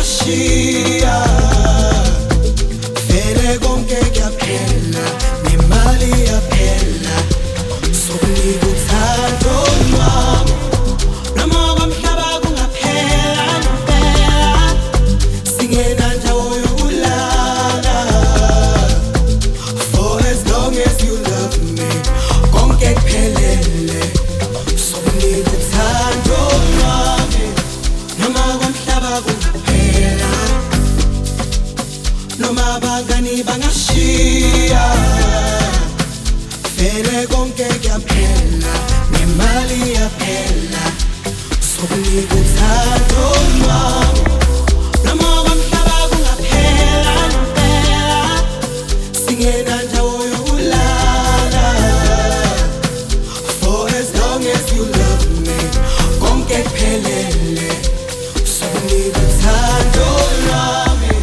bangashiya vele konke kuyaphela nemali yaphela sokunika uthando lwami noma komhlaba kungaphela ngempela singena ndawo yokulala for as long as you love me konke kuphelele sokunika uthando lwami noma komhlaba kungaphela noma abangani bangashiya vele konke kuyaphela nemali yaphela sokunika uthando lwami noma komhlaba kungaphela ngempela singena ndawo yokulala for as long as you love me konke kuphelele sokunika uthando lwami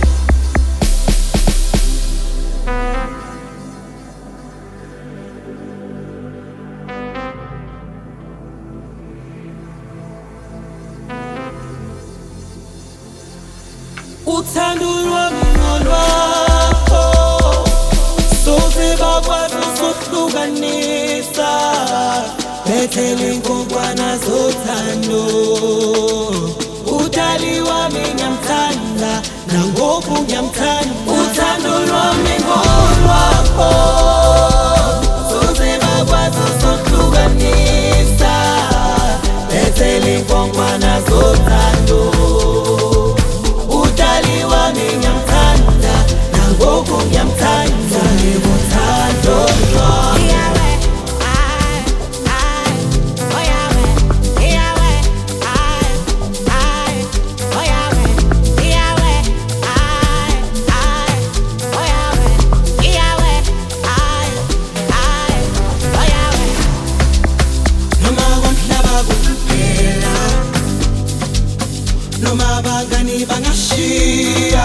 uthando lwami nolwakho soze bakwazi ukuhlukanisa bethele inkukwana zothando udali wami ngiyamthanda nangoku ngiyamthanda uthando lwami nolwakho soze bakwazi ukuhlukanisa bethele inkukwana zothando ngiyamthanda nangoku ngiyamthanda uthando lwami noma komhlaba kungaphela noma abangani bangashiya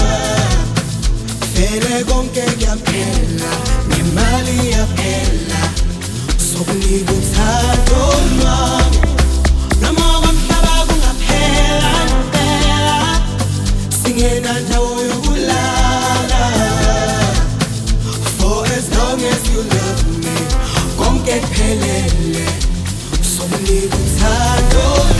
vele konke kuyaphela nemali yaphela sokunika uthando lwami noma komhlaba kungaphela ngempela singena ndawo yokulala for as long as you love me konke kuphelele sokunika uthando